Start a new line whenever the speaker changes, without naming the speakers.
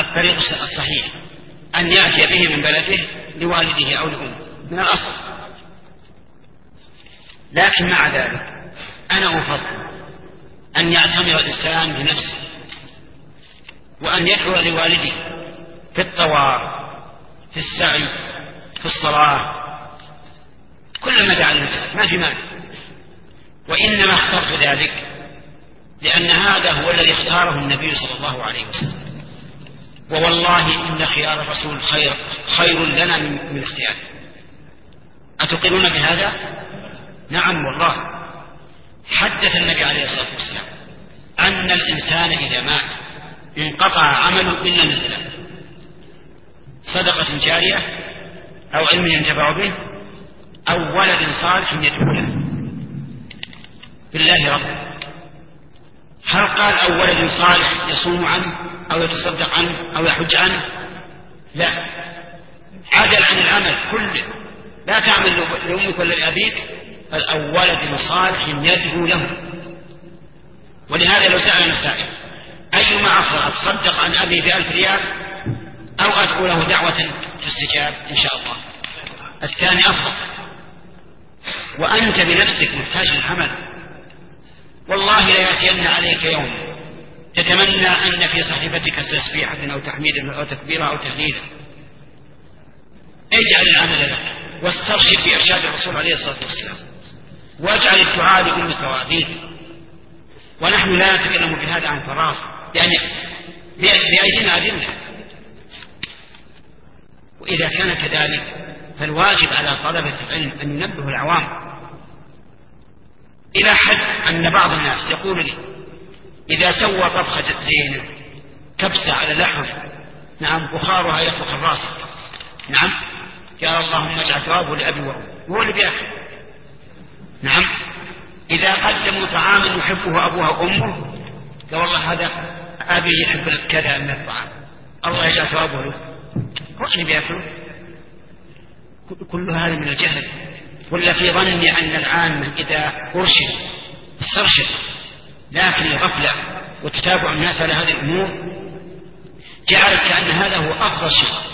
الطريق الصحيح أن يأتي به من بلده لوالده أو لأمه من الأصل. لكن مع ذلك أنا أفضل أن يعتمر الإنسان بنفسه وأن يدعو لوالده في الطواف، في السعي، في الصلاة، كل ما دعا لنفسه ما في مانع. وإنما اخترت ذلك لأن هذا هو الذي اختاره النبي صلى الله عليه وسلم، ووالله إن خيار الرسول خير لنا من اختياره. أتقرون بهذا؟ نعم والله. حدث النبي عليه الصلاة والسلام أن الإنسان إذا مات انقطع عمله إلا من ثلاث: صدقة جارية، أو علم ينتفع به، أو ولد صالح يدعو له. بالله رب، هل قال أو ولد صالح يصوم عنه أو يتصدق عنه أو يحج عنه؟ لا، عدل عن العمل كله. لا تعمل لأمك ولا لأبيك، بل أو ولد صالح يدعو له. ولهذا لو سألنا السائل أيما أفضل، أتصدق عن أبي ب1000 ريال أو أدعو له دعوة تستجاب إن شاء الله؟ الثاني أفضل. وأنت بنفسك محتاج للعمل. والله لا يأتين عليك يوم تتمنى أن في صحيفتك تسبيحة أو تحميدا أو تكبيرا أو تهليلا. اجعل العمل لك واسترشد بإرشاد الرسول عليه الصلاة والسلام، واجعل الدعاء لأمك وأبيك. ونحن لا نتكلم بهذا عن فراغ، يعني بأيدينا أدلة. وإذا كان كذلك فالواجب على طلبة العلم أن ينبهوا العوام، إلى حد أن بعض الناس يقول لي إذا سوى طبخة زينة كبسة على لحم، نعم، بخارها يطبخ الراس، نعم، قال اللهم اجعل ثوابه لأبي وأمي، هو اللي بيأكل. نعم، إذا قدموا طعاما يحبه أبوها وأمه، قال والله هذا أبي يحب كذا من الطعام، الله يجعل ثوابه له، هو اللي بيأكله. كل هذا من الجهل، ولا في ظني أن العامة إذا أرشد استرشد، لكن الغفلة وتتابع الناس على هذه الأمور جعلت كأن هذا هو أفضل شيء.